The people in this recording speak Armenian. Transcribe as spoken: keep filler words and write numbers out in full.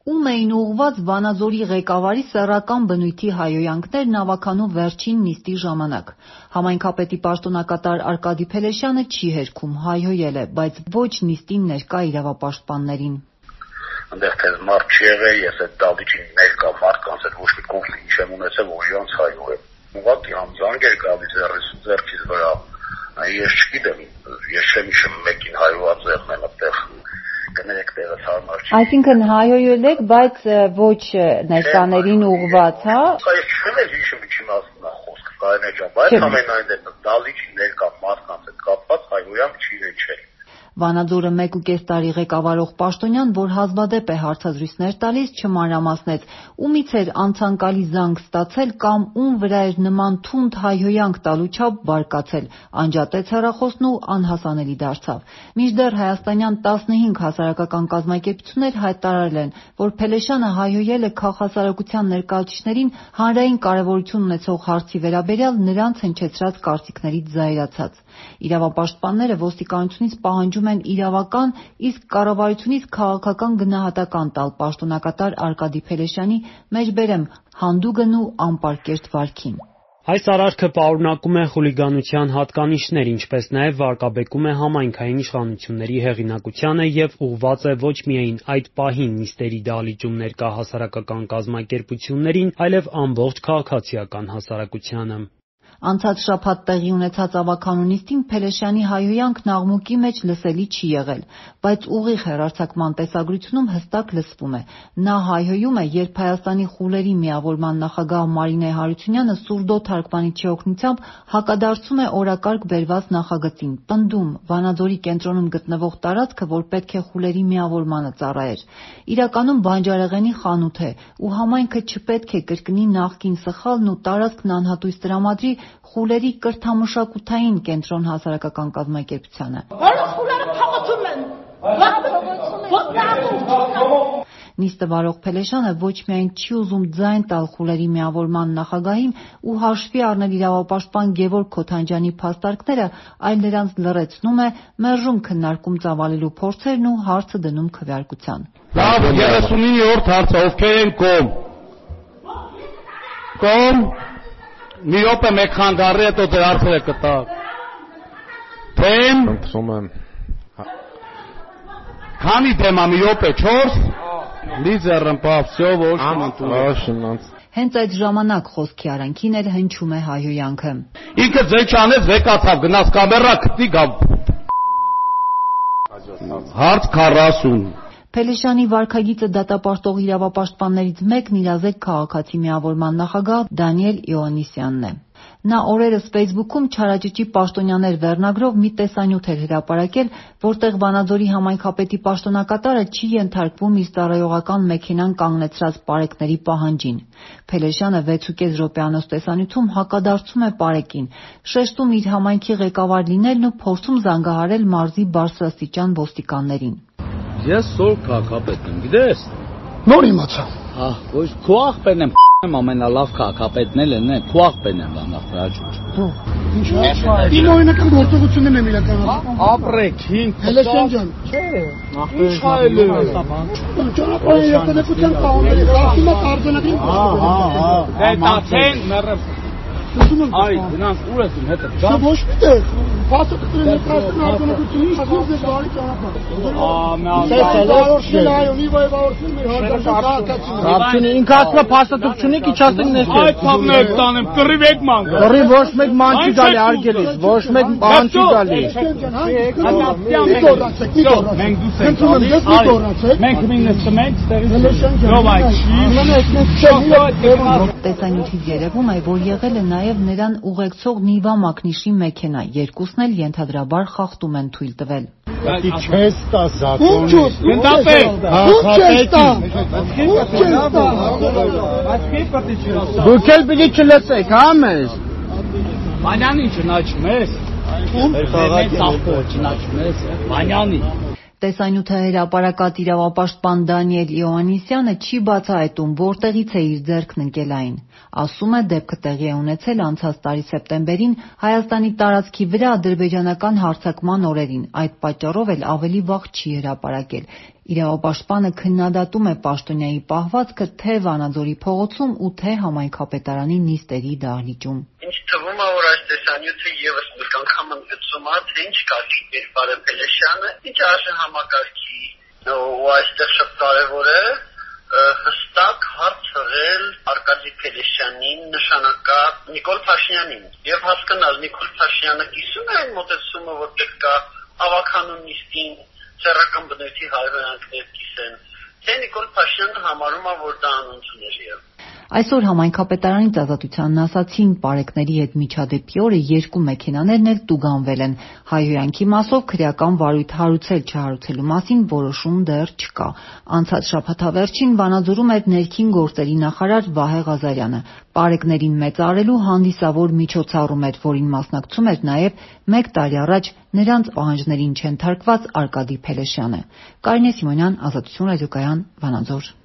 Ում էին ուղղված Վանաձորի ղեկավարի սեռական բնույթի հայհոյանքներն ավականու վերջին նիստի ժամանակ։ Համայնքապետի պաշտոնակատար Արկադի Փելեշյանը չի հերքում, հայհոյել է, բայց ոչ նիստին ներկա իրավապաշտպաններին։ Այնտեղ թե մարդ չի եղել, ես այդ դավիճին ներկա մարդկանց հետ ոչ մի կոնֆլիկտ չեմ ունեցել, որ իրանց հայհոյեմ։ Ուղղակի հանձանք էր գալիս ձեռքից վրա։ Ես չգիտեմ, ես չեմ հիշում մեկին հայհոյած եղնեմ այդտեղ։ Այսինքն հայհոյել եք, բայց ոչ ներկաներին ուղղված, հա։ Ես չեմ էլ հիշում ինչի մասն է խոսքը, Կարինե ջան, բայց ամենայն դեպս դալիճի ներկա մարդկանց հետ կապված հայհոյանք չի հեչել։ Վանաձորը մեկ ու կես տարի ղեկավարող պաշտոնյան, որ հազվադեպ է հարցազրույցներ տալիս, չմանրամասնեց ումից էր անցանկալի զանգ ստացել կամ ում վրա էր նման թունդ հայհոյանք տալու չափ բարկացել, անջատեց հեռախոսն ու անհասանելի դարձավ։ Մինչդեռ հայաստանյան տասնհինգ հասարակական կազմակերպություններ հայտարարել են, որ Փելեշյանը հայհոյել է քաղաքասարակության ներկայացուցիչներին հանրային կարևորություն ունեցող հարցի վերաբերյալ նրանց հնչեցրած կարծիքներից զայրացած։ Իրավապաշտպանները ոստիկանությունից պահանջում են իրավական, իսկ կառավարությունից քաղաքական գնահատական տալ պաշտոնակատար Արկադի Փելեշյանի մեջբերեմ հանդուգն ու անպարկեշտ վարքին։ Այս արարքը պարունակում է խուլիգանության հատկանիշներ, ինչպես նաև վարկաբեկում է համայնքային իշխանությունների հեղինակությանը և ուղղված է ոչ միայն այդ պահին նիստերի դահլիճում ներկա հասարակական կազմակերպություններին, այլև ամբողջ քաղաքացիական հասարակությանը։ Անցած շաբաթ տեղի ունեցած ավականու նիստին Փելեշյանի հայհոյանքն աղմուկի մեջ լսելի չի եղել, բայց ուղիղ հեռարձակման տեսագրությունում հստակ լսվում է։ Նա հայհոյում է, երբ Հայաստանի խուլերի միավորման նախագահ Մարինե Հարությունյանը սուրդո թարգմանիչի օգնությամբ հակադարձում է օրակարգ բերված նախագծին, պնդում Վանաձորի կենտրոնում գտնվող տարածքը, որ պետք է խուլերի միավորմանը ծառայեր, իրականում բանջարեղենի խանութ է, ու համայնքը չպետք է կրկնի նախկին սխալն ու տարածքն անհատույց տրամադրի խուլերի կրթամշակութային կենտրոն հասարակական կազմակերպությանը։ Նիստը վարող Փելեշյանը ոչ միայն չի ուզում ձայն տալ խուլերի միավորման նախագահին ու հաշվի առնել իրավապաշտպան Գևորգ Քոթանջյանի փաստարկները, այլ նրանց լռեցնում է, մերժում քննարկում ծավալելու փորձերն ու հարցը դնում քվեարկության։ Լավ, երեսունիններորդ հարցը ովքեր են կողմ։ Կողմ մի րոպե մեկ խանգարի հետո դեր հարցերը կտակ։ Դեմ։ Քանի դեմա մի րոպե չորս։ Լիզերն պապսյո ոչ։ Հենց այդ ժամանակ խոսքի արանքին էլ հնչում է հայհոյանքը։ Ինքը ձեզ չանեց վեկացավ գնաց կամերա գտնի գա։ Հարց քառասուն։ Փելեշյանի վարքագիծը դատապարտող իրավապաշտպաններից մեկն իրազեկ քաղաքացի միավորման նախագահ Դանիել Իոաննիսյանն է։ Նա օրերս Facebook-ում «Չարաճճի պաշտոնյաներ» վերնագրով մի տեսանյութ էր հրապարակել, որտեղ Վանաձորի համայնքապետի պաշտոնակատարը չի ենթարկվում իր ծառայողական մեքենան կանգնեցրած պարեկների պահանջին։ Փելեշյանը վեցուկես րոպեանոց տեսանյութում հակադարձում է պարեկին, շեշտում իր համայնքի ղեկավար լինելն ու փորձում զանգահարել մարզի բարձրաստիճան ոստիկաններին։ Ես սոր քաղաքապետն եմ, գիտես։ Նոր իմացա։ Հա, ոչ քո աղբերն եմ, ամենալավ քաղաքապետն են, քո աղբերն եմ լավ հրաժուժ։ Ինչ է։ Իմ օրինական գործողություններն եմ իրականացնում։ Ապրեք, հին Փելեշյան ջան։ Չէ։ Ինչ այլ է։ Ճանապարհի երկնեկության կանոնների խախտումը արձանագրին։ Հա, հա, հա։ Դե դացեն մեռը։ Այ, գնանք ուր ես իմ հետը։ Դա ոչ միտեղ։ Բացը կտրեն ներկայացնեն արձանագրությունից, ասում ես բարի ճանապարհ։ Ա, մի այլ այո, մի վայրվարություն մեր հարգարժան քաղաքացիներ։ Ռաբչինը ինքը ասում է փաստաթուղթ չունի, իջացին ներքև։ Այդ բանն է տանեմ, կռիվ եք ման։ Կռիվ ոչ մեկ ման չի գալի արգելից, ոչ մեկ բան չի գալի։ Մենք դուրս ենք։ Մենք մինս մենք ստերից։ Ո՞վ այդ։ Տեսանյութից երևում է, որ եղել է նաև նրան ուղեկցող Նիվա Մակնիշի մեքենա, երկուսն էլ ենթադրաբար խախտում են թույլ տվել։ Դի չես տա Ո՞ւմ չուս։ Գնդապետ։ Ո՞ւմ չես տա։ Ո՞ւմ չես տա։ Դուք էլ պիտի չլսեք, հա մեզ։ Մանյանին չնաչում ես։ Ո՞ւմ։ Մեր ծախքով չնաչում ես։ Մանյանի։ Տեսանյութը հրապարակած իրավապաշտպան Դանիել Իոաննիսյանը չի բացահայտում, որտեղից է իր ձեռքն ընկել այն։ Ասում է, դեպքը տեղի է ունեցել անցած տարի սեպտեմբերին Հայաստանի տարածքի վրա ադրբեջանական հարձակման օրերին, այդ պատճառով էլ ավելի վաղ չի հրապարակել։ Իրավապաշտպանը քննադատում է պաշտոնյայի պահվածքը թե Վանաձորի փողոցում ու թե համայնքապետարանի նիստերի դահլիճում։ Ինչ թվում է, որ այս տեսանյութը եւս մեկ անգամ ընդգծում է, թե ինչ կարգի կերպար է Փելեշյանը, ինչ արժե համակարգի, ու այստեղ շատ կարևոր է հստակ հարց հղել Արկադի Փելեշյանին, նշանակած Նիկոլ Փաշինյանին եւ հասկանալ Նիկոլ Փաշինյանը կիսում է այն մոտեցումը, որ պետք է ավականուն նիստին սեռական բնույթի հայհոյանքներ կիսեն, թե Նիկոլ Փաշինյանը համարում է, որ դա անընդունելի է։ Այսօր համայնքապետարանից ազատությանն ասացին պարեկների հետ միջադեպի օրը երկու մեքենաներն էլ տուգանվել են։ Հայհոյանքի մասով քրեական վարույթ հարուցել չհարուցելու մասին որոշում դեռ չկա։ Անցած շաբաթավերջին Վանաձորում էր ներքին գործերի նախարար Վահե Ղազարյանը։ Պարեկներին մեծարելու հանդիսավոր միջոցառում էր, որին մասնակցում էր նաև մեկ տարի առաջ նրանց պահանջներին չենթարկված Արկադի Փելեշյանը։ Կարինե Սիմոնյան, Ազատություն ռադիոկայան, Վանաձոր։